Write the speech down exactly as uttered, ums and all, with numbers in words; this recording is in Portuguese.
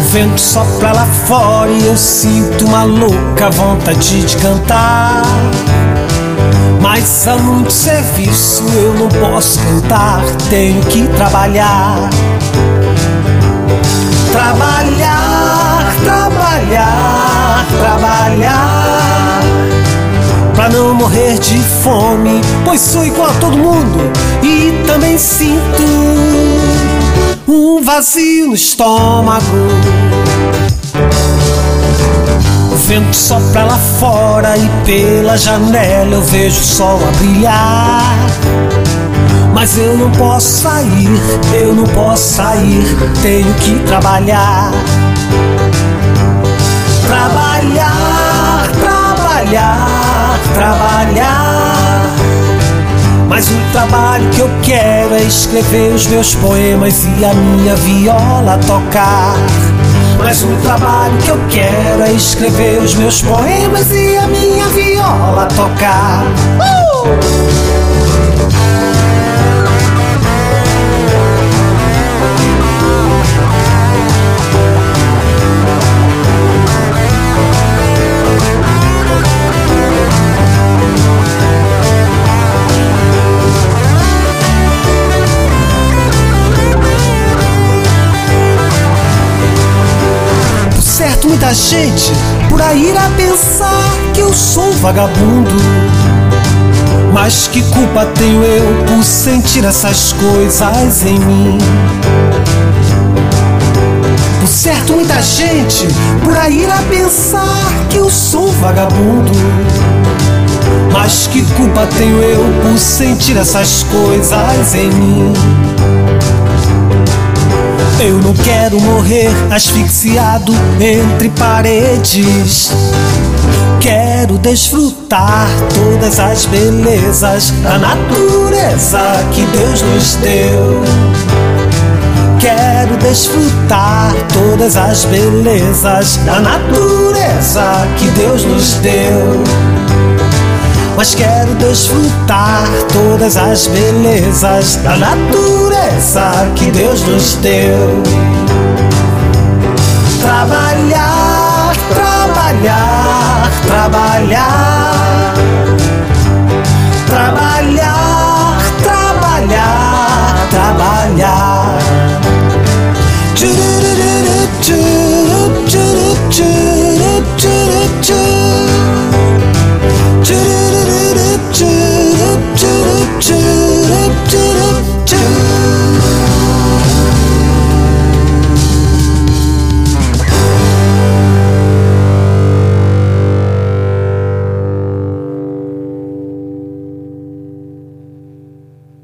vento sopra lá fora e eu sinto uma louca vontade de cantar. Mas há muito serviço, eu não posso cantar, tenho que trabalhar. Trabalhar, trabalhar, trabalhar, pra não morrer de fome, pois sou igual a todo mundo e também sinto um vazio no estômago. O vento sopra lá fora e pela janela eu vejo o sol a brilhar. Mas eu não posso sair, eu não posso sair, tenho que trabalhar. Trabalhar, trabalhar, trabalhar. Mas o trabalho que eu quero é escrever os meus poemas e a minha viola tocar. Mas o trabalho que eu quero é escrever os meus poemas e a minha viola tocar. uh! Certo, muita gente por aí irá pensar que eu sou vagabundo. Mas que culpa tenho eu por sentir essas coisas em mim? Por certo, muita gente por aí irá pensar que eu sou vagabundo. Mas que culpa tenho eu por sentir essas coisas em mim? Eu não quero morrer asfixiado entre paredes. Quero desfrutar todas as belezas da natureza que Deus nos deu. Quero desfrutar todas as belezas da natureza que Deus nos deu. Mas quero desfrutar todas as belezas da natureza que Deus nos deu. Trabalhar, trabalhar, trabalhar,